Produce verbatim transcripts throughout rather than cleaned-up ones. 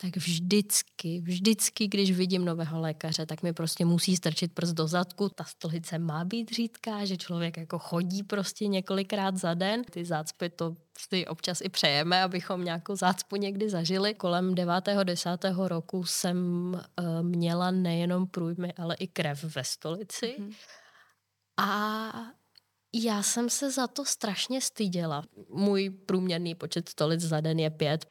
tak vždycky, vždycky, když vidím nového lékaře, tak mi prostě musí strčit prst do zadku. Ta stolice má být řídká, že člověk jako chodí prostě několikrát za den. Ty zácpy to si občas i přejeme, abychom nějakou zácpu někdy zažili. Kolem devátého, desátého roku jsem uh, měla nejenom průjmy, ale i krev ve stolici. Mm-hmm. A já jsem se za to strašně styděla. Můj průměrný počet stolic za den je pět.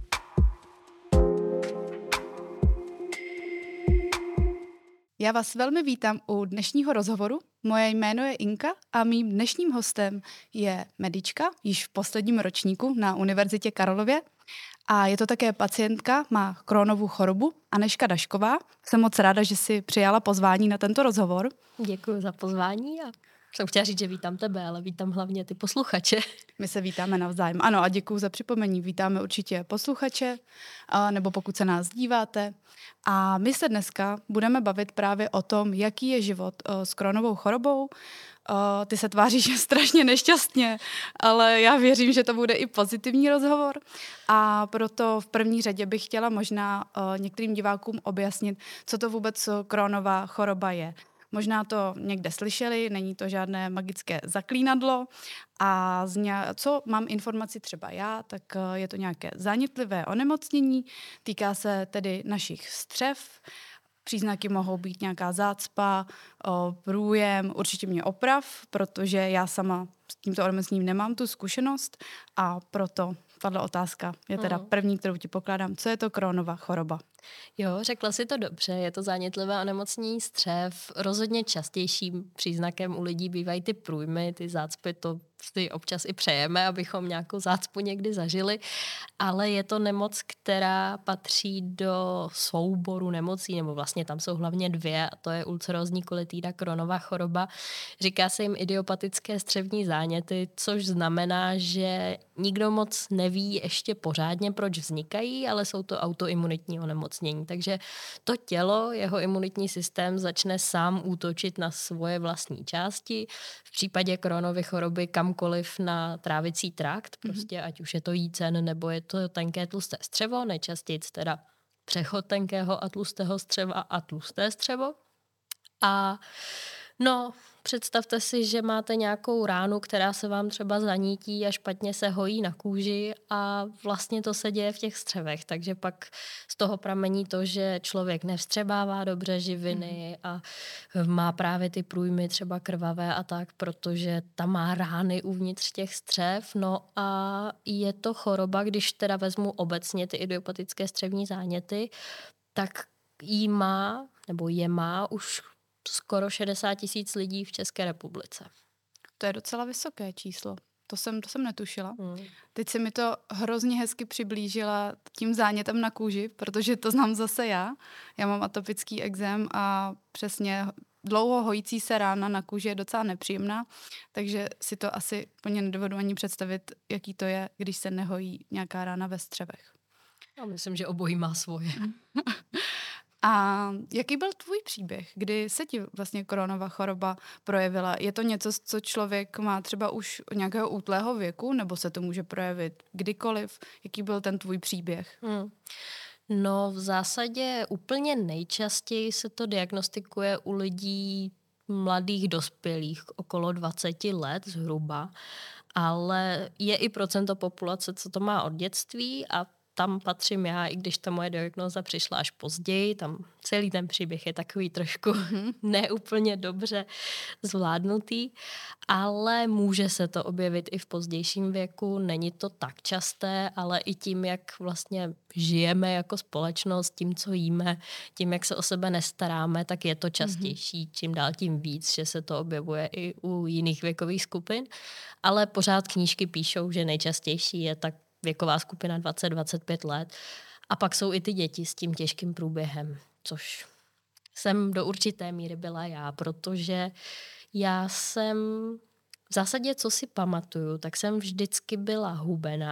Já vás velmi vítám u dnešního rozhovoru. Moje jméno je Inka a mým dnešním hostem je medička, již v posledním ročníku na Univerzitě Karlově. A je to také pacientka, má Crohnovu chorobu, Anežka Dašková. Jsem moc ráda, že si přijala pozvání na tento rozhovor. Děkuji za pozvání a jsem chtěla říct, že vítám tebe, ale vítám hlavně ty posluchače. My se vítáme navzájem. Ano, a děkuji za připomení. Vítáme určitě posluchače, nebo pokud se nás díváte. A my se dneska budeme bavit právě o tom, jaký je život s Crohnovou chorobou. Ty se tváříš strašně nešťastně, ale já věřím, že to bude i pozitivní rozhovor. A proto v první řadě bych chtěla možná některým divákům objasnit, co to vůbec Crohnova choroba je. Možná to někde slyšeli, není to žádné magické zaklínadlo. A z ně, co mám informaci třeba já, tak je to nějaké zánětlivé onemocnění, týká se tedy našich střev. Příznaky mohou být nějaká zácpa, průjem, určitě mě oprav, protože já sama s tímto onemocněním nemám tu zkušenost a proto tato otázka je teda první, kterou ti pokládám. Co je to Crohnova choroba? Jo, řekla si to dobře, je to zánětlivé onemocnění střev. Rozhodně častějším příznakem u lidí bývají ty průjmy, ty zácpy, to si občas i přejeme, abychom nějakou zácpu někdy zažili, ale je to nemoc, která patří do souboru nemocí, nebo vlastně tam jsou hlavně dvě, a to je ulcerózní kolitída, Crohnova choroba. Říká se jim idiopatické střevní záněty, což znamená, že nikdo moc neví ještě pořádně, proč vznikají, ale jsou to autoimunitní onemocnění. Takže to tělo, jeho imunitní systém začne sám útočit na svoje vlastní části. V případě Crohnovy choroby kamkoliv na trávicí trakt, prostě ať už je to jícen, nebo je to tenké tlusté střevo, nejčastěji teda přechod tenkého a tlustého střeva a tlusté střevo. A no, představte si, že máte nějakou ránu, která se vám třeba zanítí a špatně se hojí na kůži a vlastně to se děje v těch střevech, takže pak z toho pramení to, že člověk nevstřebává dobře živiny a má právě ty průjmy třeba krvavé a tak, protože tam má rány uvnitř těch střev. No a je to choroba, když teda vezmu obecně ty idiopatické střevní záněty, tak jí má, nebo je má už skoro šedesát tisíc lidí v České republice. To je docela vysoké číslo. To jsem, to jsem netušila. Hmm. Teď se mi to hrozně hezky přiblížila tím zánětem na kůži, protože to znám zase já. Já mám atopický ekzém a přesně dlouho hojící se rána na kůži je docela nepříjemná, takže si to asi plně nedovedu ani představit, jaký to je, když se nehojí nějaká rána ve střevech. Já myslím, že obojí má svoje. A jaký byl tvůj příběh, kdy se ti vlastně Crohnova choroba projevila? Je to něco, co člověk má třeba už od nějakého útlého věku, nebo se to může projevit kdykoliv? Jaký byl ten tvůj příběh? Hmm. No v zásadě úplně nejčastěji se to diagnostikuje u lidí mladých dospělých, okolo dvacet let zhruba, ale je i procento populace, co to má od dětství a tam patřím já, i když ta moje diagnóza přišla až později, tam celý ten příběh je takový trošku mm-hmm. neúplně dobře zvládnutý, ale může se to objevit i v pozdějším věku, není to tak časté, ale i tím, jak vlastně žijeme jako společnost, tím, co jíme, tím, jak se o sebe nestaráme, tak je to častější, mm-hmm. čím dál tím víc, že se to objevuje i u jiných věkových skupin, ale pořád knížky píšou, že nejčastější je tak věková skupina dvacet až dvacet pět let. A pak jsou i ty děti s tím těžkým průběhem, což jsem do určité míry byla já, protože já jsem v zásadě, co si pamatuju, tak jsem vždycky byla hubená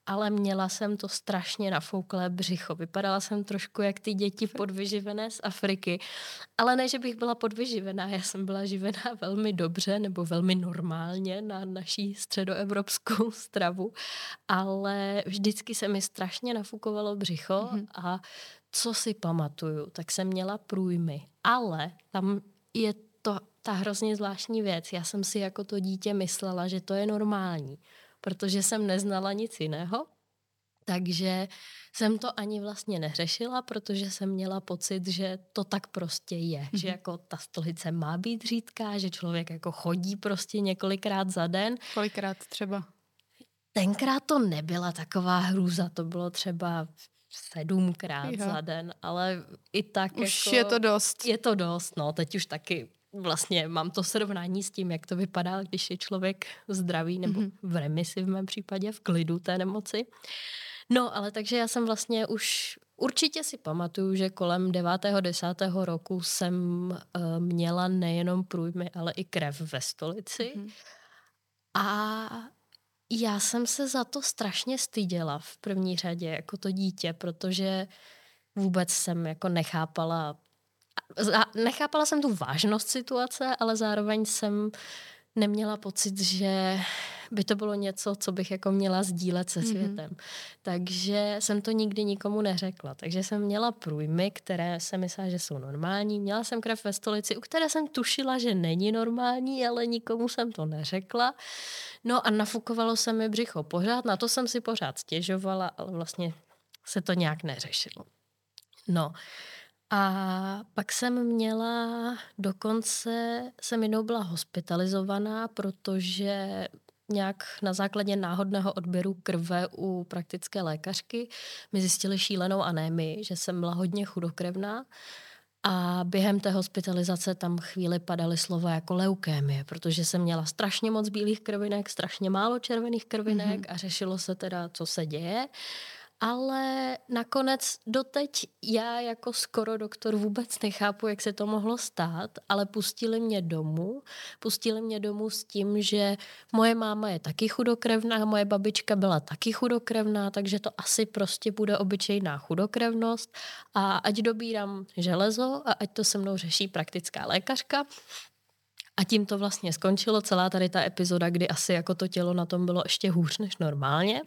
ale měla jsem to strašně nafouklé břicho. Vypadala jsem trošku jak ty děti podvyživené z Afriky, ale ne, že bych byla podvyživená, já jsem byla živená velmi dobře nebo velmi normálně na naší středoevropskou stravu, ale vždycky se mi strašně nafukovalo břicho mm-hmm. a co si pamatuju, tak jsem měla průjmy, ale tam je to ta hrozně zvláštní věc. Já jsem si jako to dítě myslela, že to je normální, protože jsem neznala nic jiného, takže jsem to ani vlastně neřešila, protože jsem měla pocit, že to tak prostě je, mm-hmm. že jako ta stolice má být řídká, že člověk jako chodí prostě několikrát za den. Kolikrát třeba? Tenkrát to nebyla taková hrůza, to bylo třeba sedmkrát jo. za den, ale i tak už jako... je to dost. Je to dost, no, teď už taky vlastně mám to srovnání s tím, jak to vypadá, když je člověk zdravý nebo mm-hmm. v remisi v mém případě, v klidu té nemoci. No, ale takže já jsem vlastně už, určitě si pamatuju, že kolem devátého, desátého roku jsem uh, měla nejenom průjmy, ale i krev ve stolici. Mm-hmm. A já jsem se za to strašně styděla v první řadě, jako to dítě, protože vůbec jsem jako nechápala, nechápala jsem tu vážnost situace, ale zároveň jsem neměla pocit, že by to bylo něco, co bych jako měla sdílet se světem. Mm-hmm. Takže jsem to nikdy nikomu neřekla. Takže jsem měla průjmy, které jsem myslela, že jsou normální. Měla jsem krev ve stolici, u které jsem tušila, že není normální, ale nikomu jsem to neřekla. No a nafukovalo se mi břicho pořád, na to jsem si pořád stěžovala, ale vlastně se to nějak neřešilo. No a pak jsem měla, dokonce jsem jednou byla hospitalizovaná, protože nějak na základě náhodného odběru krve u praktické lékařky mi zjistili šílenou anémii, že jsem byla hodně chudokrevná. A během té hospitalizace tam chvíli padaly slova jako leukémie, protože jsem měla strašně moc bílých krvinek, strašně málo červených krvinek mm-hmm. a řešilo se teda, co se děje. Ale nakonec doteď já jako skoro doktor vůbec nechápu, jak se to mohlo stát, ale pustili mě domů. Pustili mě domů s tím, že moje máma je taky chudokrevná, moje babička byla taky chudokrevná, takže to asi prostě bude obyčejná chudokrevnost a ať dobírám železo a ať to se mnou řeší praktická lékařka. A tím to vlastně skončilo, celá tady ta epizoda, kdy asi jako to tělo na tom bylo ještě hůř než normálně.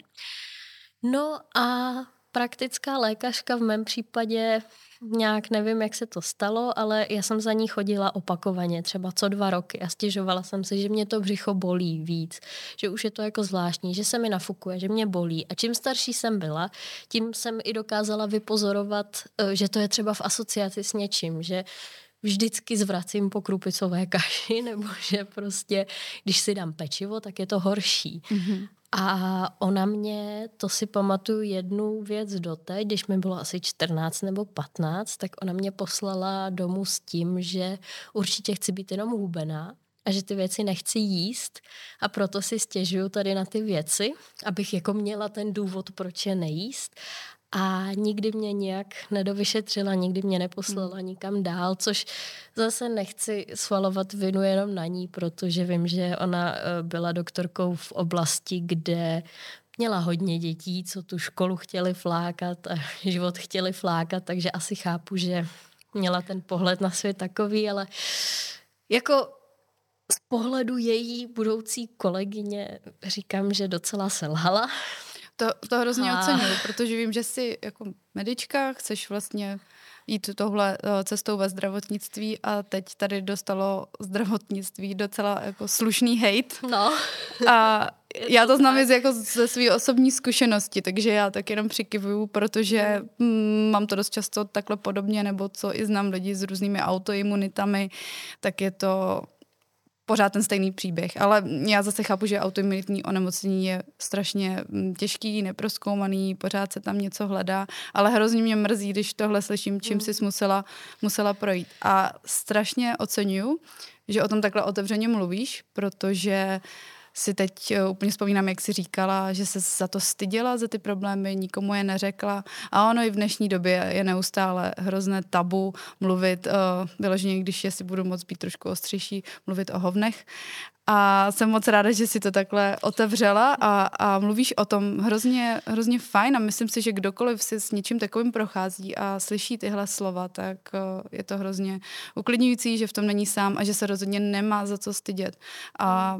No a praktická lékařka v mém případě, nějak nevím, jak se to stalo, ale já jsem za ní chodila opakovaně, třeba co dva roky a stěžovala jsem si, že mě to břicho bolí víc, že už je to jako zvláštní, že se mi nafukuje, že mě bolí. A čím starší jsem byla, tím jsem i dokázala vypozorovat, že to je třeba v asociaci s něčím, že vždycky zvracím po krupicové kaši, nebo že prostě, když si dám pečivo, tak je to horší. Mm-hmm. A ona mě, to si pamatuju jednu věc doteď, když mi bylo asi čtrnáct nebo patnáct, tak ona mě poslala domů s tím, že určitě chci být jenom hubená a že ty věci nechci jíst a proto si stěžuju tady na ty věci, abych jako měla ten důvod, proč je nejíst. A nikdy mě nějak nedovyšetřila, nikdy mě neposlala hmm. nikam dál, což zase nechci svalovat vinu jenom na ní, protože vím, že ona byla doktorkou v oblasti, kde měla hodně dětí, co tu školu chtěli flákat a život chtěli flákat, takže asi chápu, že měla ten pohled na svět takový, ale jako z pohledu její budoucí kolegyně říkám, že docela selhala. To, to hrozně oceňuju, protože vím, že jsi jako medička, chceš vlastně jít touhle cestou ve zdravotnictví a teď tady dostalo zdravotnictví docela jako slušný hejt. No. A já to znám jako ze své osobní zkušenosti, takže já tak jenom přikivuju, protože mm, mám to dost často takhle podobně, nebo co i znám lidi s různými autoimunitami, tak je to pořád ten stejný příběh, ale já zase chápu, že autoimunitní onemocnění je strašně těžký, neprozkoumaný, pořád se tam něco hledá, ale hrozně mě mrzí, když tohle slyším, čím jsi musela, musela projít. A strašně oceňuju, že o tom takhle otevřeně mluvíš, protože si teď uh, úplně vzpomínám, jak jsi říkala, že se za to styděla, za ty problémy, nikomu je neřekla. A ono i v dnešní době je neustále hrozné tabu mluvit, uh, vyloženě, když si budu moc být trošku ostřejší, mluvit o hovnech. A jsem moc ráda, že si to takhle otevřela a, a mluvíš o tom hrozně, hrozně fajn a myslím si, že kdokoliv si s něčím takovým prochází a slyší tyhle slova, tak uh, je to hrozně uklidňující, že v tom není sám a že se rozhodně nemá za co stydět. A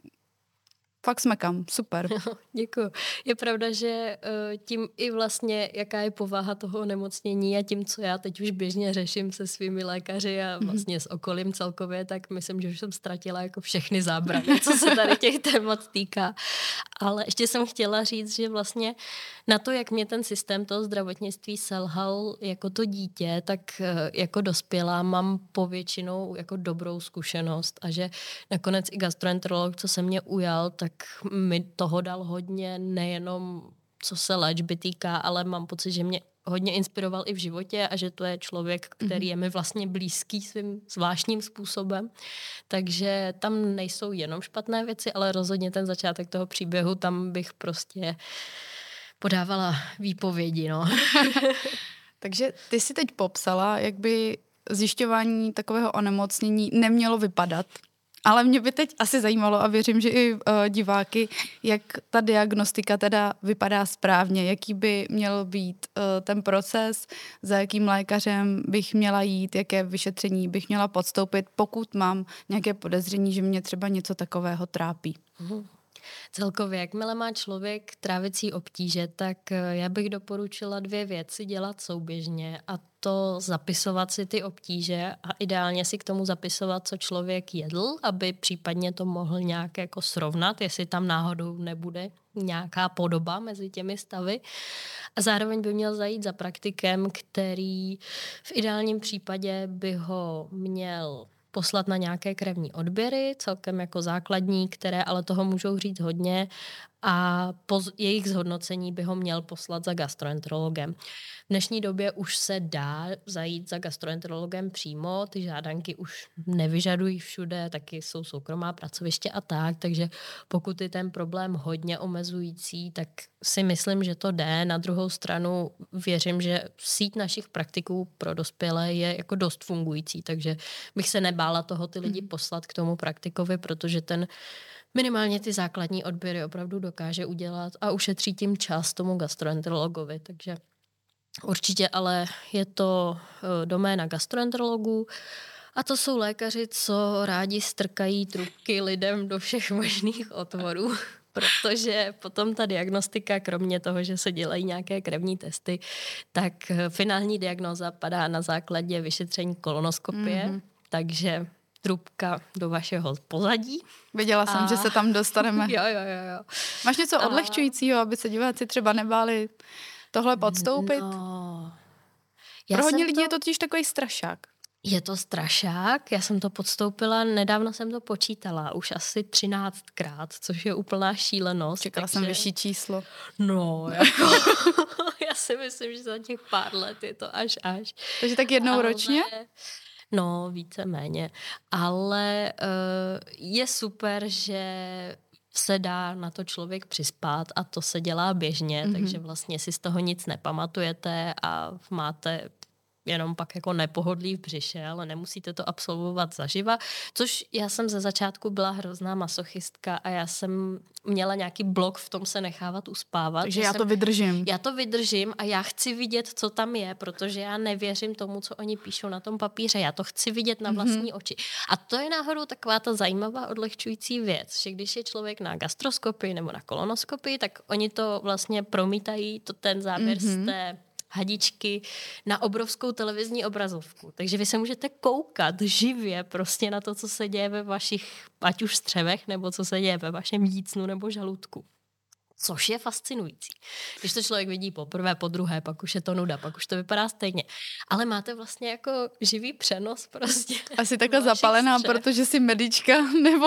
fakt smekám, super. Děkuju. Je pravda, že tím i vlastně, jaká je povaha toho onemocnění a tím, co já teď už běžně řeším se svými lékaři a vlastně s okolím celkově, tak myslím, že už jsem ztratila jako všechny zábrany, co se tady těch témat týká. Ale ještě jsem chtěla říct, že vlastně na to, jak mě ten systém toho zdravotnictví selhal jako to dítě, tak jako dospělá mám povětšinou jako dobrou zkušenost a že nakonec i gastroenterolog, co se mě ujal, tak mi toho dal hodně, nejenom co se léčby týká, ale mám pocit, že mě hodně inspiroval i v životě a že to je člověk, který je mi vlastně blízký svým zvláštním způsobem. Takže tam nejsou jenom špatné věci, ale rozhodně ten začátek toho příběhu, tam bych prostě podávala výpovědi. No. Takže ty si teď popsala, jak by zjišťování takového onemocnění nemělo vypadat. Ale mě by teď asi zajímalo a věřím, že i uh, diváky, jak ta diagnostika teda vypadá správně, jaký by měl být uh, ten proces, za jakým lékařem bych měla jít, jaké vyšetření bych měla podstoupit, pokud mám nějaké podezření, že mě třeba něco takového trápí. Mhm. Celkově, jakmile má člověk trávicí obtíže, tak já bych doporučila dvě věci dělat souběžně a to zapisovat si ty obtíže a ideálně si k tomu zapisovat, co člověk jedl, aby případně to mohl nějak jako srovnat, jestli tam náhodou nebude nějaká podoba mezi těmi stavy. A zároveň by měl zajít za praktikem, který v ideálním případě by ho měl poslat na nějaké krevní odběry, celkem jako základní, které ale toho můžou říct hodně a po jejich zhodnocení by ho měl poslat za gastroenterologem. V dnešní době už se dá zajít za gastroenterologem přímo, ty žádanky už nevyžadují všude, taky jsou soukromá pracoviště a tak, takže pokud je ten problém hodně omezující, tak si myslím, že to jde. Na druhou stranu věřím, že síť našich praktiků pro dospělé je jako dost fungující, takže bych se nebála toho ty lidi poslat k tomu praktikovi, protože ten minimálně ty základní odběry opravdu dokáže udělat a ušetří tím čas tomu gastroenterologovi, takže určitě ale je to doména gastroenterologů a to jsou lékaři, co rádi strkají trubky lidem do všech možných otvorů, protože potom ta diagnostika, kromě toho, že se dělají nějaké krevní testy, tak finální diagnóza padá na základě vyšetření kolonoskopie, mm-hmm. takže trubka do vašeho pozadí. Viděla a... jsem, že se tam dostaneme. jo, jo, jo, jo. Máš něco a... odlehčujícího, aby se diváci třeba nebáli tohle podstoupit? No. Pro hodně lidí to... je to totiž takový strašák. Je to strašák, já jsem to podstoupila, nedávno jsem to počítala, už asi třináctkrát, což je úplná šílenost. Čekala takže... jsem vyšší číslo. No, jako, já si myslím, že za těch pár let je to až až. Takže tak jednou Ale... ročně? No, víceméně. Ale uh, je super, že se dá na to člověk přispát a to se dělá běžně, mm-hmm. takže vlastně si z toho nic nepamatujete a máte jenom pak jako nepohodlí v břiše, ale nemusíte to absolvovat zaživa, což já jsem ze začátku byla hrozná masochistka a já jsem měla nějaký blok v tom se nechávat uspávat. Takže já jsem, to vydržím. Já to vydržím a já chci vidět, co tam je, protože já nevěřím tomu, co oni píšou na tom papíře. Já to chci vidět na vlastní mm-hmm. oči. A to je náhodou taková ta zajímavá odlehčující věc, že když je člověk na gastroskopii nebo na kolonoskopii, tak oni to vlastně promítají, to ten záběr mm-hmm. z té hadičky na obrovskou televizní obrazovku. Takže vy se můžete koukat živě prostě na to, co se děje ve vašich, ať už střevech, nebo co se děje ve vašem jícnu nebo žaludku. Což je fascinující. Když to člověk vidí poprvé, po druhé, pak už je to nuda, pak už to vypadá stejně. Ale máte vlastně jako živý přenos prostě. Asi takhle zapalená, střev. Protože jsi medička, nebo...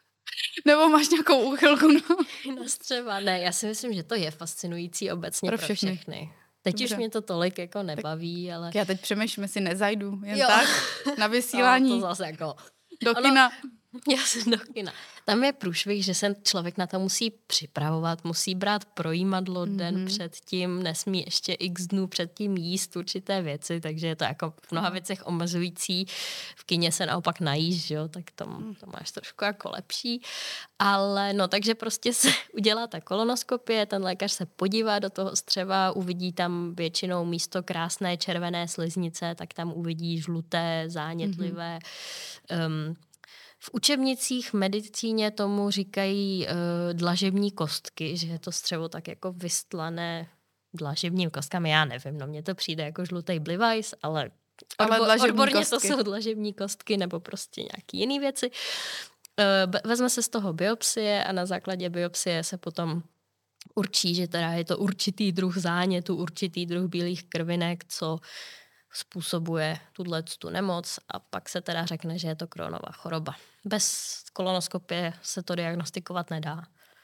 Nebo máš nějakou úchylku? No? Na střeva. Ne, já si myslím, že to je fascinující obecně pro všechny. Pro všechny. Teď Dobře. Už mě to tolik jako nebaví, tak ale... Já teď přemýšlím, jestli nezajdu jen jo. tak na vysílání. No, to zase jako... Do kina. Já jsem do kina. Tam je průšvih, že se člověk na to musí připravovat, musí brát projímadlo mm-hmm. den předtím, nesmí ještě x dnů předtím jíst určité věci, takže je to jako v mnoha věcech omezující. V kině se naopak najíš, že jo, tak tam to máš trošku jako lepší. Ale no, takže prostě se udělá ta kolonoskopie, ten lékař se podívá do toho střeva, uvidí tam většinou místo krásné červené sliznice, tak tam uvidí žluté, zánětlivé. Mm-hmm. Um, v učebnicích medicíně tomu říkají uh, dlažební kostky, že je to střevo tak jako vystlané dlažebními kostkami, já nevím, no mně to přijde jako žlutý blivajs, ale, ale odbo- odborně kostky. To jsou dlažební kostky nebo prostě nějaký jiný věci. Uh, vezme se z toho biopsie a na základě biopsie se potom určí, že teda je to určitý druh zánětu, určitý druh bílých krvinek, co způsobuje tu nemoc a pak se teda řekne, že je to Crohnova choroba. Bez kolonoskopie se to diagnostikovat nedá.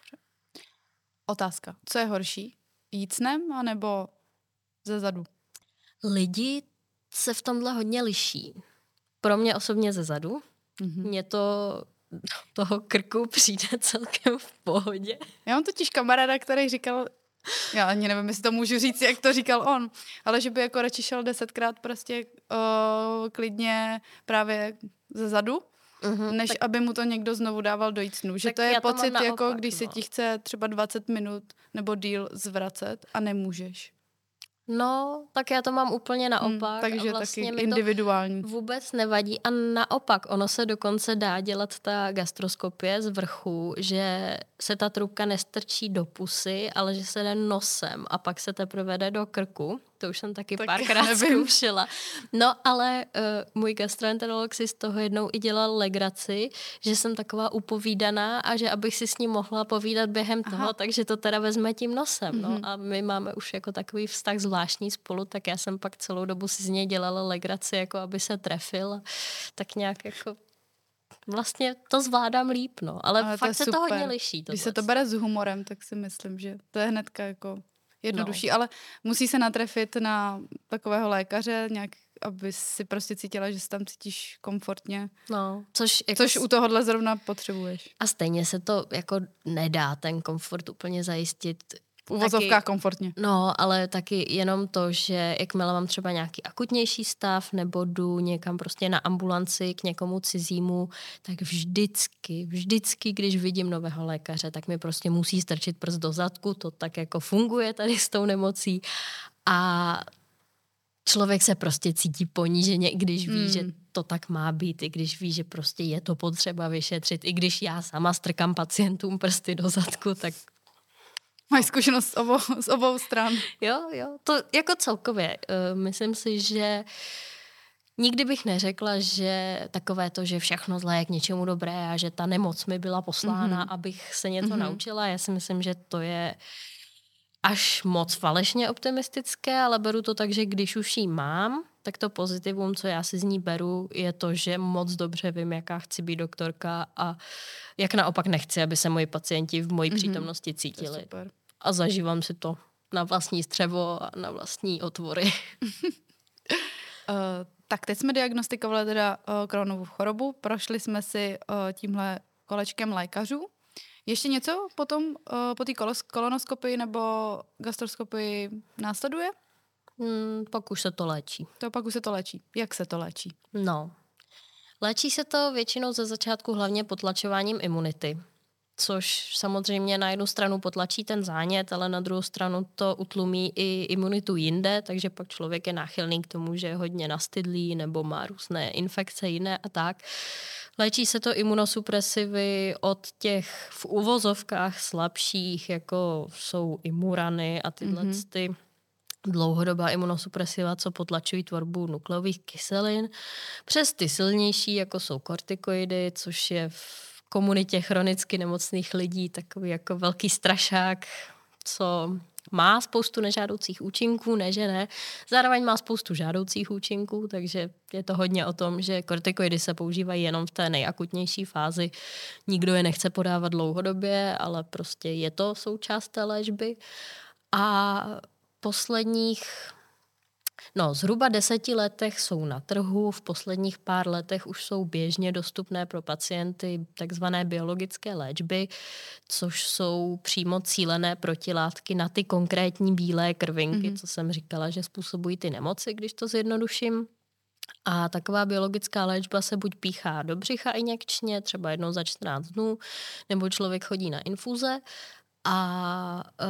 Otázka. Co je horší? Jít snem anebo ze zadu? Lidi se v tomhle hodně liší. Pro mě osobně ze zadu. Mm-hmm. Mně to toho krku přijde celkem v pohodě. Já mám totiž kamaráda, který říkal, já ani nevím, jestli to můžu říct, jak to říkal on, ale že by jako radši šel desetkrát prostě uh, klidně právě ze zadu, uh-huh, než tak... aby mu to někdo znovu dával do snu. Že to je pocit, naopak, jako když no. se ti chce třeba dvacet minut nebo díl zvracet a nemůžeš. No, tak já to mám úplně naopak. Hmm, takže a vlastně taky individuální. Vůbec nevadí a naopak, ono se dokonce dá dělat ta gastroskopie z vrchu, že se ta trubka nestrčí do pusy, ale že se jde nosem a pak se teprve jde do krku. To už jsem taky tak párkrát zkoušela. No, ale uh, můj gastroenterolog si z toho jednou i dělal legraci, že jsem taková upovídaná a že abych si s ním mohla povídat během Aha. toho, takže to teda vezme tím nosem. Mm-hmm. No, a my máme už jako takový vztah zvláštní spolu, tak já jsem pak celou dobu si z něj dělala legraci, jako aby se trefil a tak nějak jako vlastně to zvládám líp, no. Ale, ale fakt to se to hodně liší. Když se to bere s humorem, tak si myslím, že to je hnedka jako jednodušší, no. Ale musí se natrefit na takového lékaře, nějak, aby si prostě cítila, že se tam cítíš komfortně. No, což, jako což u tohohle zrovna potřebuješ. A stejně se to jako nedá ten komfort úplně zajistit. V uvozovkách komfortně. No, ale taky jenom to, že jakmile mám třeba nějaký akutnější stav nebo jdu někam prostě na ambulanci k někomu cizímu, tak vždycky, vždycky, když vidím nového lékaře, tak mi prostě musí strčit prst do zadku, to tak jako funguje tady s tou nemocí a člověk se prostě cítí poníženě, i když ví, hmm. že to tak má být, i když ví, že prostě je to potřeba vyšetřit, i když já sama strkám pacientům prsty do zadku, tak máš zkušenost z obou, z obou stran. Jo, jo, to jako celkově. Uh, myslím si, že nikdy bych neřekla, že takové to, že všechno zlé je k něčemu dobré a že ta nemoc mi byla poslána, mm-hmm. abych se něco mm-hmm. naučila. Já si myslím, že to je až moc falešně optimistické, ale beru to tak, že když už ji mám, tak to pozitivum, co já si z ní beru, je to, že moc dobře vím, jaká chci být doktorka a jak naopak nechci, aby se moji pacienti v mojí mm-hmm. přítomnosti cítili. A zažívám si to na vlastní střevo a na vlastní otvory. uh, tak teď jsme diagnostikovali teda uh, Crohnovu chorobu, prošli jsme si uh, tímhle kolečkem lékařů. Ještě něco potom uh, po té kolonoskopii nebo gastroskopii následuje? Hmm, pak už se to léčí. To pak už se to léčí. Jak se to léčí? No, léčí se to většinou ze začátku hlavně potlačováním imunity, což samozřejmě na jednu stranu potlačí ten zánět, ale na druhou stranu to utlumí i imunitu jinde, takže pak člověk je náchylný k tomu, že je hodně nastydlý nebo má různé infekce jiné a tak. Léčí se to imunosupresivy od těch v uvozovkách slabších, jako jsou imurany a tyhle mm-hmm. ty dlouhodobá imunosupresiva, co potlačují tvorbu nukleových kyselin, přes ty silnější, jako jsou kortikoidy, což je v komunitě chronicky nemocných lidí takový jako velký strašák, co má spoustu nežádoucích účinků, ne že ne. Zároveň má spoustu žádoucích účinků, takže je to hodně o tom, že kortikoidy se používají jenom v té nejakutnější fázi. Nikdo je nechce podávat dlouhodobě, ale prostě je to součást té léčby. A posledních No, zhruba deseti letech jsou na trhu, v posledních pár letech už jsou běžně dostupné pro pacienty takzvané biologické léčby, což jsou přímo cílené protilátky na ty konkrétní bílé krvinky, mm-hmm. co jsem říkala, že způsobují ty nemoci, když to zjednoduším. A taková biologická léčba se buď píchá do břicha injekčně, třeba jednou za čtrnáct dnů, nebo člověk chodí na infuze a e,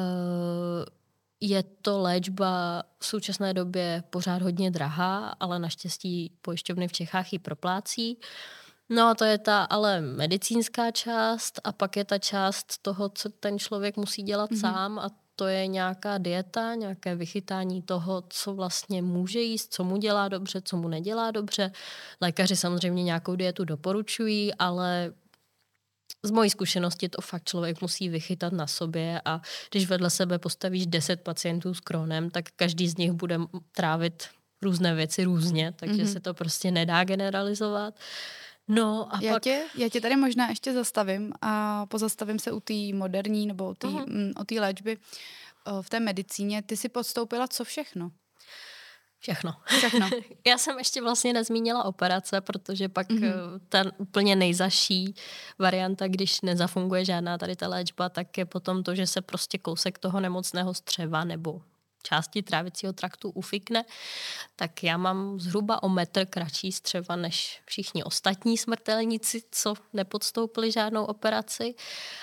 je to léčba v současné době pořád hodně drahá, ale naštěstí pojišťovny v Čechách ji proplácí. No a to je ta ale medicínská část a pak je ta část toho, co ten člověk musí dělat mm-hmm. sám a to je nějaká dieta, nějaké vychytání toho, co vlastně může jíst, co mu dělá dobře, co mu nedělá dobře. Lékaři samozřejmě nějakou dietu doporučují, ale z mojí zkušenosti to fakt člověk musí vychytat na sobě a když vedle sebe postavíš deset pacientů s Crohnem, tak každý z nich bude trávit různé věci různě, takže mm-hmm. se to prostě nedá generalizovat. No a já, pak... tě, já tě tady možná ještě zastavím a pozastavím se u té moderní nebo u té uh-huh. léčby. V té medicíně ty jsi podstoupila co všechno? Všechno. Všechno. Já jsem ještě vlastně nezmínila operace, protože pak mm-hmm. ta úplně nejzaší varianta, když nezafunguje žádná tady ta léčba, tak je potom to, že se prostě kousek toho nemocného střeva nebo části trávicího traktu ufikne, tak já mám zhruba o metr kratší střeva než všichni ostatní smrtelníci, co nepodstoupili žádnou operaci.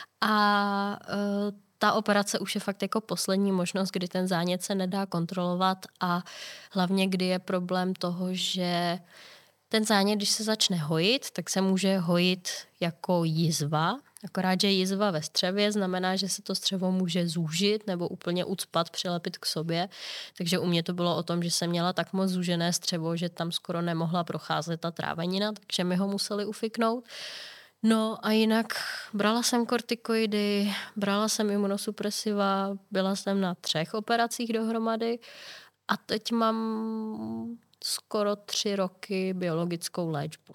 A e, ta operace už je fakt jako poslední možnost, kdy ten zánět se nedá kontrolovat a hlavně, kdy je problém toho, že ten zánět, když se začne hojit, tak se může hojit jako jizva. Akorát, že jizva ve střevě znamená, že se to střevo může zúžit nebo úplně ucpat, přilepit k sobě. Takže u mě to bylo o tom, že jsem měla tak moc zúžené střevo, že tam skoro nemohla procházet ta trávenina, takže mi ho museli ufiknout. No a jinak brala jsem kortikoidy, brala jsem imunosupresiva, byla jsem na třech operacích dohromady a teď mám skoro tři roky biologickou léčbu.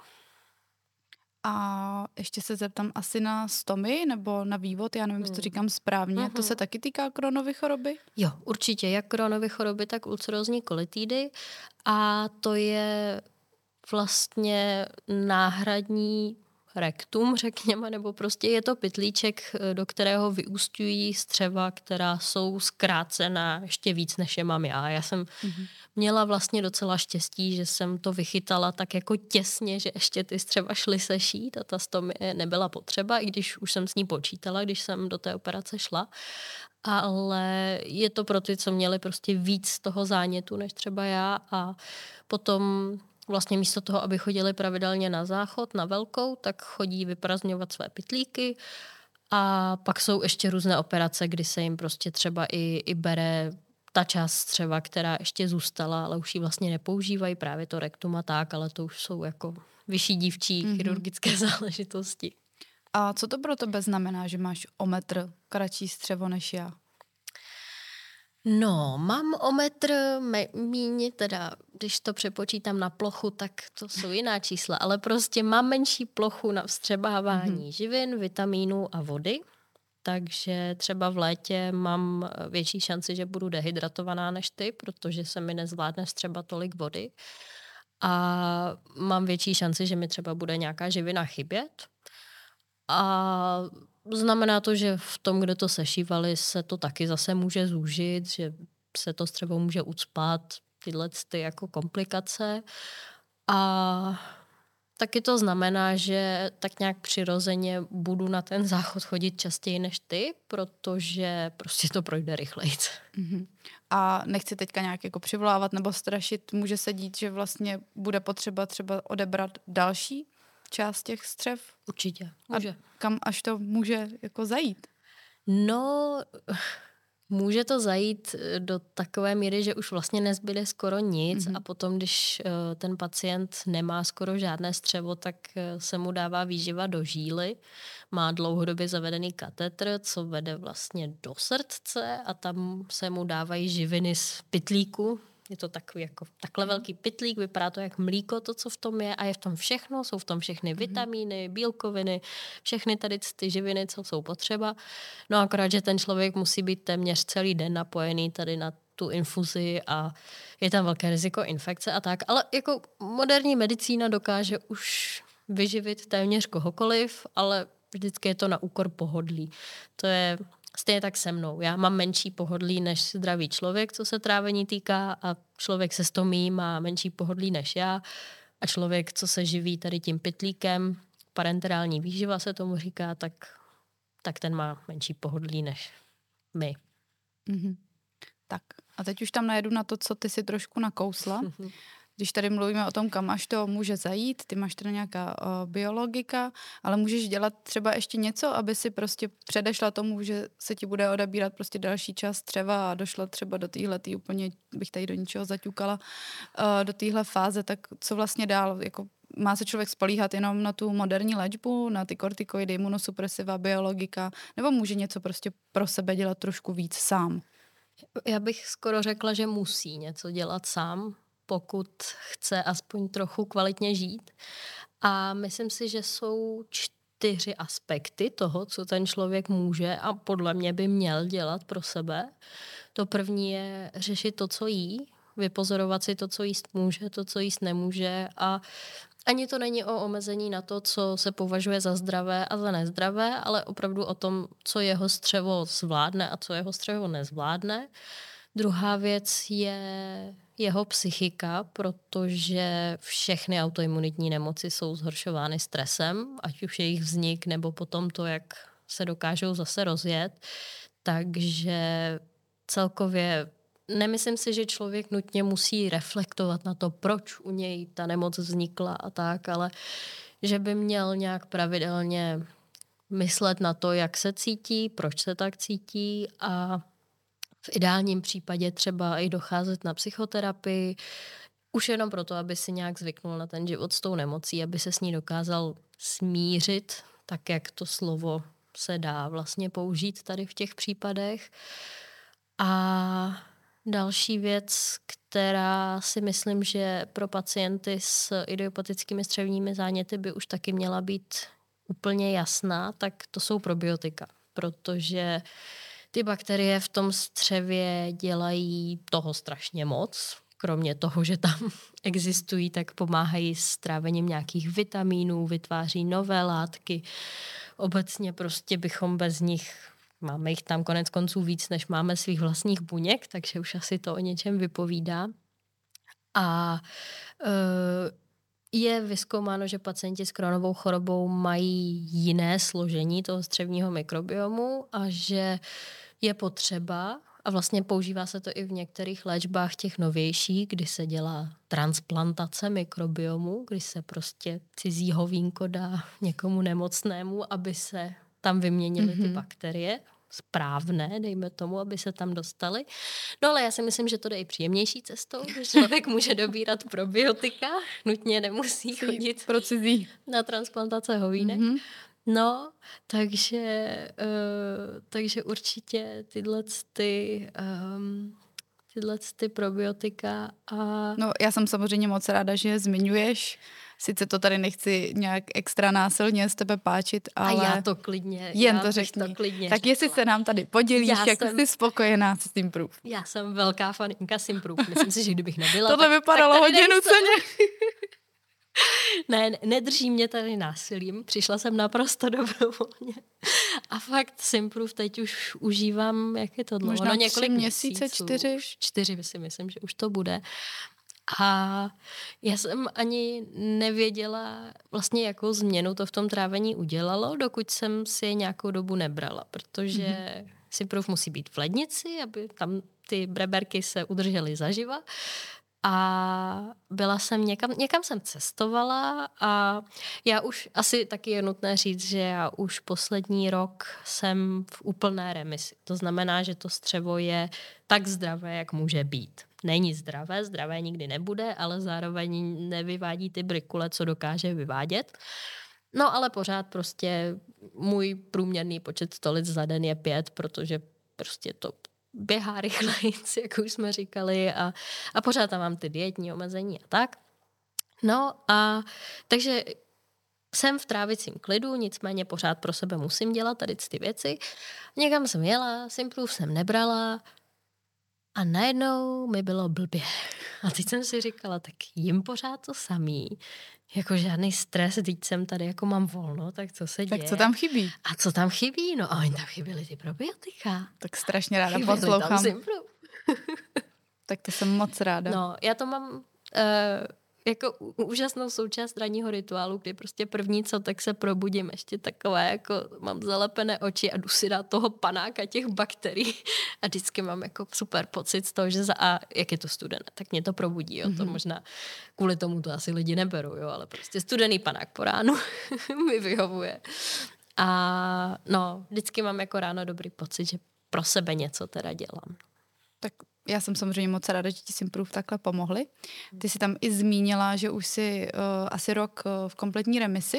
A ještě se zeptám asi na stomy nebo na vývod, já nevím, jestli to říkám správně. Mm-hmm. To se taky týká Crohnovy choroby? Jo, určitě, jak Crohnovy choroby, tak ulcerózní kolitidy a to je vlastně náhradní rektum, řekněme, nebo prostě je to pytlíček, do kterého vyúsťují střeva, která jsou zkrácená ještě víc, než je mám já. Já jsem mm-hmm. měla vlastně docela štěstí, že jsem to vychytala tak jako těsně, že ještě ty střeva šly sešít a ta stomie nebyla potřeba, i když už jsem s ní počítala, když jsem do té operace šla. Ale je to pro ty, co měli prostě víc toho zánětu, než třeba já a potom vlastně místo toho, aby chodili pravidelně na záchod, na velkou, tak chodí vyprazňovat své pytlíky a pak jsou ještě různé operace, kdy se jim prostě třeba i, i bere ta část střeva, která ještě zůstala, ale už ji vlastně nepoužívají, právě to rektum a tak, ale to už jsou jako vyšší dívčí mm-hmm. chirurgické záležitosti. A co to pro tebe znamená, že máš o metr kratší střevo než já? No, mám o metr míň, teda když to přepočítám na plochu, tak to jsou jiná čísla, ale prostě mám menší plochu na vstřebávání mm-hmm. živin, vitamínů a vody, takže třeba v létě mám větší šanci, že budu dehydratovaná než ty, protože se mi nezvládne vstřebat tolik vody a mám větší šanci, že mi třeba bude nějaká živina chybět. A znamená to, že v tom, kde to sešívali, se to taky zase může zúžit, že se to střevo může ucpat, tyhle ty jako komplikace. A taky to znamená, že tak nějak přirozeně budu na ten záchod chodit častěji než ty, protože prostě to projde rychleji. Mm-hmm. A nechci teďka nějak jako přivolávat nebo strašit, může se dít, že vlastně bude potřeba třeba odebrat další část těch střev? Určitě, může. A kam až to může jako zajít? No, může to zajít do takové míry, že už vlastně nezbyde skoro nic mm-hmm. a potom, když ten pacient nemá skoro žádné střevo, tak se mu dává výživa do žíly. Má dlouhodobě zavedený katetr, co vede vlastně do srdce a tam se mu dávají živiny z pytlíku. Je to takový jako takhle velký pytlík, vypadá to jak mlíko, to, co v tom je a je v tom všechno, jsou v tom všechny vitamíny, bílkoviny, všechny tady ty živiny, co jsou potřeba. No akorát, že ten člověk musí být téměř celý den napojený tady na tu infuzi a je tam velké riziko infekce a tak. Ale jako moderní medicína dokáže už vyživit téměř kohokoliv, ale vždycky je to na úkor pohodlí. To je stejně tak se mnou. Já mám menší pohodlí než zdravý člověk, co se trávení týká, a člověk se stomí má menší pohodlí než já. A člověk, co se živí tady tím pytlíkem, parenterální výživa se tomu říká, tak, tak ten má menší pohodlí než my. Mm-hmm. Tak a teď už tam najedu na to, co ty si trošku nakousla. Když tady mluvíme o tom, kam až to může zajít, ty máš teda nějaká uh, biologika, ale můžeš dělat třeba ještě něco, aby si prostě předešla tomu, že se ti bude odebírat prostě další čas třeba a došla třeba do téhletý úplně, bych tady do ničeho zaťukala, uh, do téhle fáze, tak co vlastně dál, jako má se člověk spolíhat jenom na tu moderní léčbu, na ty kortikoidy, imunosupresiva, biologika, nebo může něco prostě pro sebe dělat trošku víc sám? Já bych skoro řekla, že musí něco dělat sám, pokud chce aspoň trochu kvalitně žít. A myslím si, že jsou čtyři aspekty toho, co ten člověk může a podle mě by měl dělat pro sebe. To první je řešit to, co jí, vypozorovat si to, co jíst může, to, co jíst nemůže, a ani to není o omezení na to, co se považuje za zdravé a za nezdravé, ale opravdu o tom, co jeho střevo zvládne a co jeho střevo nezvládne. Druhá věc je jeho psychika, protože všechny autoimunitní nemoci jsou zhoršovány stresem, ať už jejich vznik nebo potom to, jak se dokážou zase rozjet. Takže celkově nemyslím si, že člověk nutně musí reflektovat na to, proč u něj ta nemoc vznikla a tak, ale že by měl nějak pravidelně myslet na to, jak se cítí, proč se tak cítí, a v ideálním případě třeba i docházet na psychoterapii, už jenom proto, aby si nějak zvyknul na ten život s tou nemocí, aby se s ní dokázal smířit, tak jak to slovo se dá vlastně použít tady v těch případech. A další věc, která si myslím, že pro pacienty s idiopatickými střevními záněty by už taky měla být úplně jasná, tak to jsou probiotika, protože ty bakterie v tom střevě dělají toho strašně moc. Kromě toho, že tam existují, tak pomáhají s trávením nějakých vitamínů, vytváří nové látky. Obecně prostě bychom bez nich, máme jich tam konec konců víc, než máme svých vlastních buněk, takže už asi to o něčem vypovídá. A je vyzkoumáno, že pacienti s Crohnovou chorobou mají jiné složení toho střevního mikrobiomu a že je potřeba, a vlastně používá se to i v některých léčbách těch novějších, kdy se dělá transplantace mikrobiomu, kdy se prostě cizí hovínko dá někomu nemocnému, aby se tam vyměnily mm-hmm. ty bakterie správné, dejme tomu, aby se tam dostali. No ale já si myslím, že to jde i příjemnější cestou, že člověk může dobírat probiotika, nutně nemusí chodit pro cizí na transplantace hovínek. Mm-hmm. No, takže, uh, takže určitě tyhle ty, um, tyhle ty probiotika a... No, já jsem samozřejmě moc ráda, že je zmiňuješ. Sice to tady nechci nějak extra násilně z tebe páčit, ale... A já to klidně, jen já to řekni. To klidně tak řekla. Jestli se nám tady podělíš, já jak jsem, jsi spokojená s Simproof. Já jsem velká faninka Simproof. Myslím si, že kdybych nebyla... Tohle tak, vypadalo tak hodně nuceně. Ne, nedrží mě tady násilím. Přišla jsem naprosto dobrovolně. A fakt Simproof teď už užívám, jak je to dlouho? Možná no, několik tři měsíce, měsíců, čtyři? Čtyři si myslím, že už to bude. A já jsem ani nevěděla vlastně, jakou změnu to v tom trávení udělalo, dokud jsem si je nějakou dobu nebrala, protože mm-hmm. Simproof musí být v lednici, aby tam ty breberky se udržely zaživa. A byla jsem někam, někam jsem cestovala a já už, asi taky je nutné říct, že já už poslední rok jsem v úplné remisi. To znamená, že to střevo je tak zdravé, jak může být. Není zdravé, zdravé nikdy nebude, ale zároveň nevyvádí ty brikule, co dokáže vyvádět. No ale pořád prostě můj průměrný počet stolic za den je pět, protože prostě to běhá rychleji, jak už jsme říkali, a, a pořád tam mám ty dietní omezení a tak. No a takže jsem v trávicím klidu, nicméně pořád pro sebe musím dělat tady ty věci. Někam jsem jela, Simproof jsem nebrala A najednou mi bylo blbě. A teď jsem si říkala, tak jim pořád to samý. Jako žádný stres, teď jsem tady, jako mám volno, tak co se děje? Tak co tam chybí? A co tam chybí? No a oni tam chyběly ty probiotika. Tak strašně ráda Chyběly poslouchám. tam Simpru. Tak to jsem moc ráda. No, já to mám... Uh, jako úžasnou součást ranního rituálu, kdy prostě první co, tak se probudím ještě takové, jako mám zalepené oči a jdu si dát toho panáka těch bakterií a vždycky mám jako super pocit z toho, že za a jak je to studené, tak mě to probudí, jo, to mm-hmm. možná kvůli tomu to asi lidi neberou, jo, ale prostě studený panák po ránu mi vyhovuje. A no, vždycky mám jako ráno dobrý pocit, že pro sebe něco teda dělám. Tak já jsem samozřejmě moc ráda, že ti Simproof takhle pomohli. Ty jsi tam i zmínila, že už jsi uh, asi rok uh, v kompletní remisi.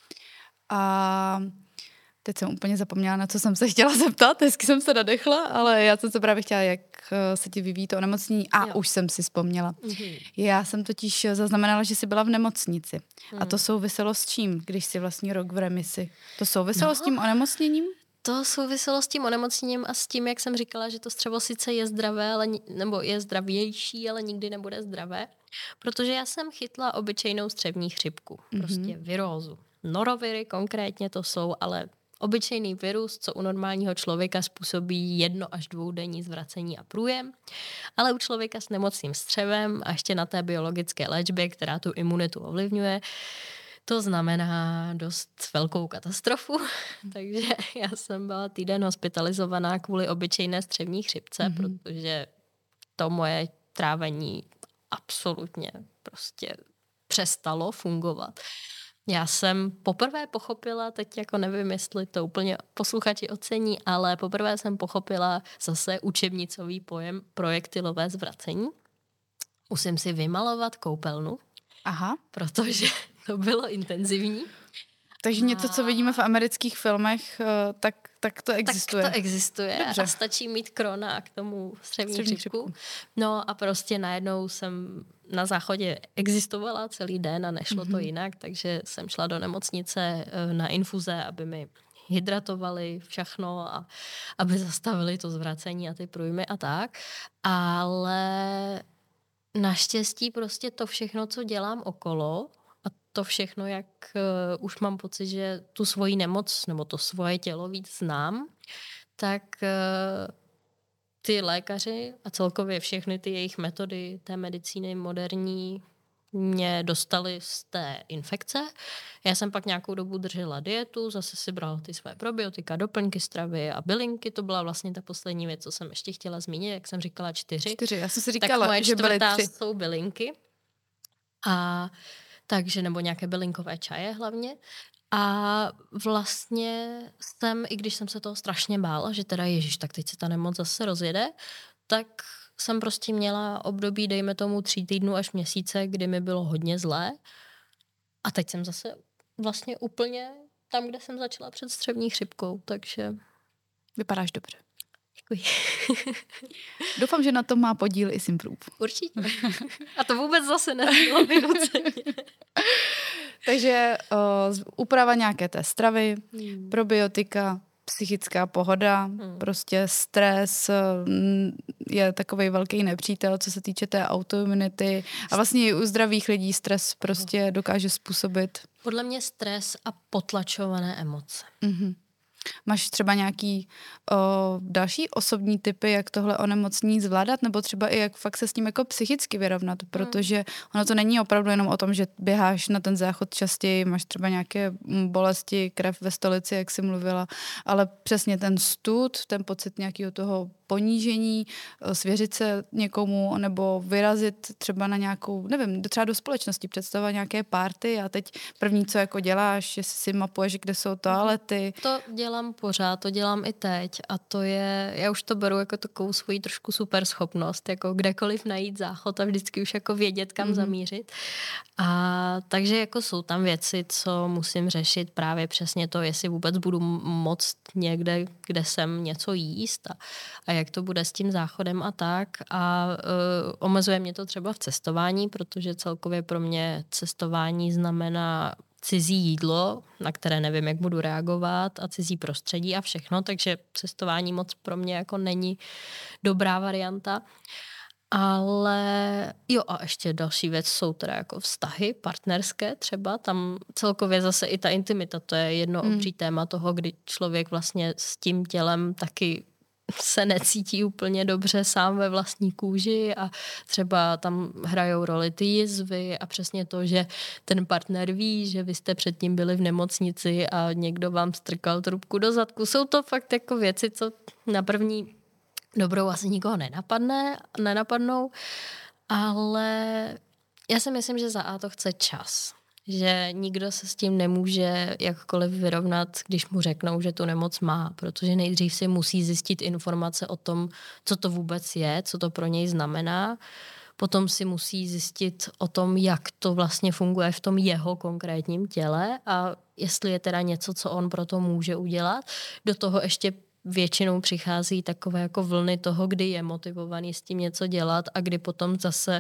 A teď jsem úplně zapomněla, na co jsem se chtěla zeptat. Hezky jsem se nadechla, ale já jsem se právě chtěla, jak uh, se ti vyvíjí to onemocnění. A jo. Už jsem si vzpomněla. Mm-hmm. Já jsem totiž zaznamenala, že jsi byla v nemocnici. Mm. A to souviselo s čím, když jsi vlastně rok v remisi? To souviselo no. s tím onemocněním? To souviselo s tím onemocněním a s tím, jak jsem říkala, že to střevo sice je zdravé, ale, nebo je zdravější, ale nikdy nebude zdravé, protože já jsem chytla obyčejnou střevní chřipku, mm-hmm. prostě virózu. Noroviry konkrétně to jsou, ale obyčejný virus, co u normálního člověka způsobí jedno až dvoudenní zvracení a průjem, ale u člověka s nemocným střevem a ještě na té biologické léčbě, která tu imunitu ovlivňuje, to znamená dost velkou katastrofu, takže já jsem byla týden hospitalizovaná kvůli obyčejné střevní chřipce, mm-hmm. protože to moje trávení absolutně prostě přestalo fungovat. Já jsem poprvé pochopila, teď jako nevím, jestli to úplně posluchači ocení, ale poprvé jsem pochopila zase učebnicový pojem projektilové zvracení. Musím si vymalovat koupelnu, Aha. protože to bylo intenzivní. Takže a... něco, co vidíme v amerických filmech, tak, tak to existuje. Tak to existuje. Dobře. A stačí mít krona k tomu střevní chřipku. No a prostě najednou jsem na záchodě existovala celý den a nešlo mm-hmm. to jinak, takže jsem šla do nemocnice na infuze, aby mi hydratovali všechno a aby zastavili to zvracení a ty průjmy a tak. Ale naštěstí prostě to všechno, co dělám okolo, a to všechno, jak uh, už mám pocit, že tu svoji nemoc nebo to svoje tělo víc znám, tak uh, ty lékaři a celkově všechny ty jejich metody té medicíny moderní mě dostali z té infekce. Já jsem pak nějakou dobu držela dietu, zase si brala ty své probiotika, doplňky stravy a bylinky. To byla vlastně ta poslední věc, co jsem ještě chtěla zmínit, jak jsem říkala čtyři. Čtyři, já jsem si říkala, tak že byly tři. jsou bylinky. A takže, nebo nějaké bylinkové čaje hlavně. A vlastně jsem, i když jsem se toho strašně bála, že teda ježiš, tak teď se ta nemoc zase rozjede, tak jsem prostě měla období, dejme tomu tří týdnů až měsíce, kdy mi bylo hodně zlé. A teď jsem zase vlastně úplně tam, kde jsem začala před střevní chřipkou, takže... Vypadáš dobře. Děkuji. Doufám, že na tom má podíl i Simproof. Určitě. A to vůbec zase nebylo vynuceně. Takže uh, úprava nějaké té stravy, hmm. probiotika, psychická pohoda, hmm. prostě stres je takovej velký nepřítel, co se týče té autoimunity. A vlastně i u zdravých lidí stres prostě dokáže způsobit. Podle mě stres a potlačované emoce. Mm-hmm. Máš třeba nějaký o, další osobní typy, jak tohle onemocnění zvládat, nebo třeba i jak fakt se s tím jako psychicky vyrovnat, protože ono to není opravdu jenom o tom, že běháš na ten záchod častěji, máš třeba nějaké bolesti, krev ve stolici, jak jsi mluvila, ale přesně ten stud, ten pocit nějakého toho ponížení, svěřit se někomu nebo vyrazit třeba na nějakou, nevím, třeba do společnosti, představovat nějaké party a teď první, co jako děláš, jestli si mapuješ, kde jsou toalety. To dělám pořád, to dělám i teď a to je, já už to beru jako takovou svoji trošku super schopnost, jako kdekoliv najít záchod a vždycky už jako vědět, kam mm-hmm. zamířit. A takže jako jsou tam věci, co musím řešit právě přesně to, jestli vůbec budu moct někde, kde jsem něco jíst a, a jak to bude s tím záchodem a tak. A uh, omezuje mě to třeba v cestování, protože celkově pro mě cestování znamená cizí jídlo, na které nevím, jak budu reagovat, a cizí prostředí a všechno, takže cestování moc pro mě jako není dobrá varianta. Ale jo, a ještě další věc jsou teda jako vztahy partnerské třeba, tam celkově zase i ta intimita, to je jedno Hmm. obří téma toho, kdy člověk vlastně s tím tělem taky se necítí úplně dobře sám ve vlastní kůži a třeba tam hrajou roli ty jizvy a přesně to, že ten partner ví, že vy jste předtím byli v nemocnici a někdo vám strkal trubku do zadku. Jsou to fakt jako věci, co na první dobrou asi nikoho nenapadne, nenapadnou, ale já si myslím, že za A to chce čas. Že nikdo se s tím nemůže jakkoliv vyrovnat, když mu řeknou, že tu nemoc má, protože nejdřív si musí zjistit informace o tom, co to vůbec je, co to pro něj znamená. Potom si musí zjistit o tom, jak to vlastně funguje v tom jeho konkrétním těle a jestli je teda něco, co on pro to může udělat. Do toho ještě většinou přichází takové jako vlny toho, kdy je motivovaný s tím něco dělat a kdy potom zase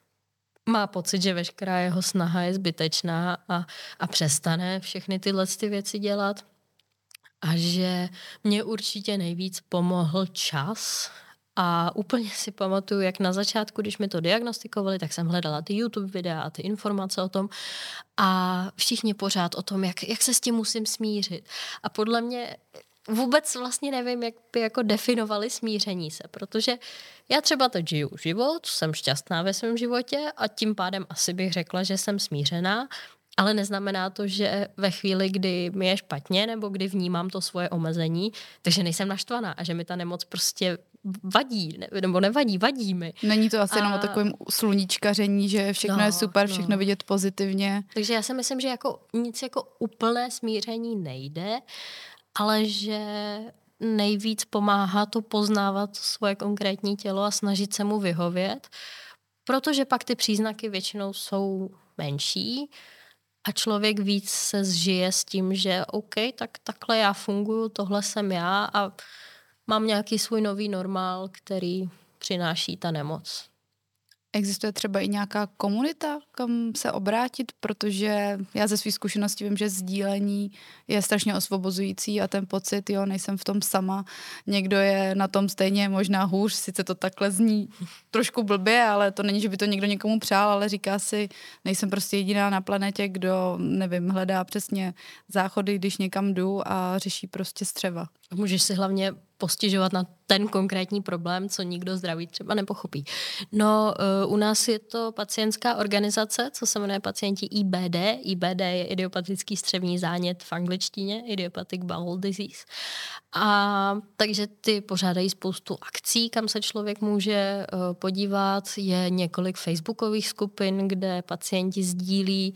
má pocit, že veškerá jeho snaha je zbytečná a, a přestane všechny tyhle ty věci dělat. A že mě určitě nejvíc pomohl čas. A úplně si pamatuju, jak na začátku, když mi to diagnostikovali, tak jsem hledala ty YouTube videa a ty informace o tom a všichni pořád o tom, jak, jak se s tím musím smířit. A podle mě vůbec vlastně nevím, jak by jako definovali smíření se, protože já třeba teď žiju život, jsem šťastná ve svém životě a tím pádem asi bych řekla, že jsem smířená, ale neznamená to, že ve chvíli, kdy mi je špatně nebo kdy vnímám to svoje omezení, takže nejsem naštvaná a že mi ta nemoc prostě vadí, ne, nebo nevadí, vadí mi. Není to asi a... jenom o takovém sluníčkaření, že všechno no, je super, všechno no. vidět pozitivně. Takže já si myslím, že jako nic jako úplné smíření nejde, ale že nejvíc pomáhá to poznávat svoje konkrétní tělo a snažit se mu vyhovět, protože pak ty příznaky většinou jsou menší a člověk víc se zžije s tím, že OK, tak takhle já funguju, tohle jsem já a mám nějaký svůj nový normál, který přináší ta nemoc. Existuje třeba i nějaká komunita, kam se obrátit, protože já ze své zkušenosti vím, že sdílení je strašně osvobozující a ten pocit, jo, nejsem v tom sama, někdo je na tom stejně možná hůř, sice to takhle zní trošku blbě, ale to není, že by to někdo někomu přál, ale říká si, nejsem prostě jediná na planetě, kdo, nevím, hledá přesně záchody, když někam jdu a řeší prostě střeva. Můžeš si hlavně postižovat na ten konkrétní problém, co nikdo zdravý třeba nepochopí. No, u nás je to pacientská organizace, co se jmenuje Pacienti I B D. I B D je idiopatický střevní zánět v angličtině, idiopathic bowel disease. A takže ty pořádají spoustu akcí, kam se člověk může podívat. Je několik facebookových skupin, kde pacienti sdílí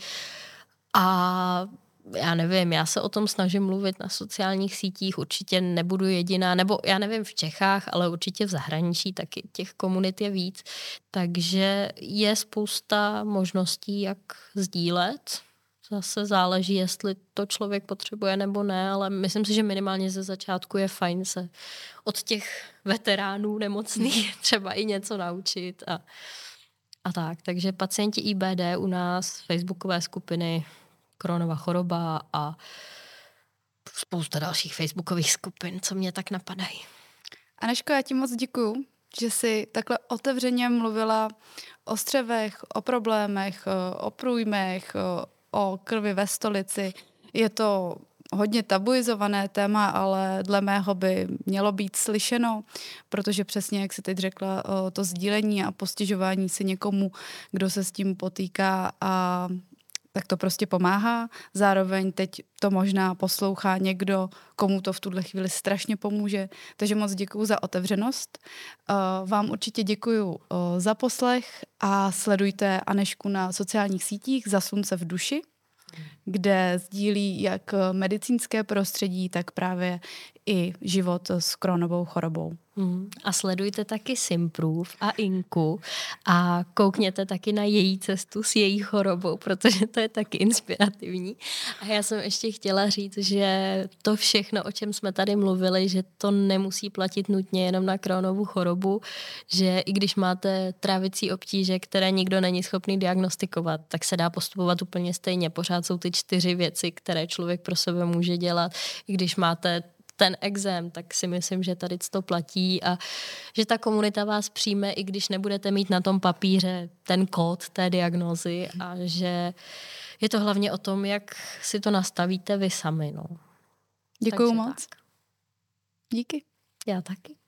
a já nevím, já se o tom snažím mluvit na sociálních sítích, určitě nebudu jediná, nebo já nevím v Čechách, ale určitě v zahraničí taky těch komunit je víc. Takže je spousta možností, jak sdílet. Zase záleží, jestli to člověk potřebuje nebo ne, ale myslím si, že minimálně ze začátku je fajn se od těch veteránů nemocných třeba i něco naučit a, a tak. Takže pacienti I B D u nás, facebookové skupiny, Crohnova choroba a spousta dalších facebookových skupin, co mě tak napadají. Anežko, já ti moc děkuju, že jsi takhle otevřeně mluvila o střevech, o problémech, o průjmech, o krvi ve stolici. Je to hodně tabuizované téma, ale dle mého by mělo být slyšeno, protože přesně, jak jsi teď řekla, to sdílení a postižování si někomu, kdo se s tím potýká a tak to prostě pomáhá. Zároveň teď to možná poslouchá někdo, komu to v tuhle chvíli strašně pomůže. Takže moc děkuju za otevřenost. Uh, vám určitě děkuju uh, za poslech a sledujte Anežku na sociálních sítích Za slunce v duši, kde sdílí jak medicínské prostředí, tak právě i život s Crohnovou chorobou. Mm. A sledujte taky Simproof a Inku a koukněte taky na její cestu s její chorobou, protože to je taky inspirativní. A já jsem ještě chtěla říct, že to všechno, o čem jsme tady mluvili, že to nemusí platit nutně jenom na Crohnovu chorobu, že i když máte trávicí obtíže, které nikdo není schopný diagnostikovat, tak se dá postupovat úplně stejně. Pořád jsou ty čtyři věci, které člověk pro sebe může dělat. I když máte ten exém, tak si myslím, že tady to platí a že ta komunita vás přijme, i když nebudete mít na tom papíře ten kód té diagnózy a že je to hlavně o tom, jak si to nastavíte vy sami. No. Děkuju moc. Tak. Díky. Já taky.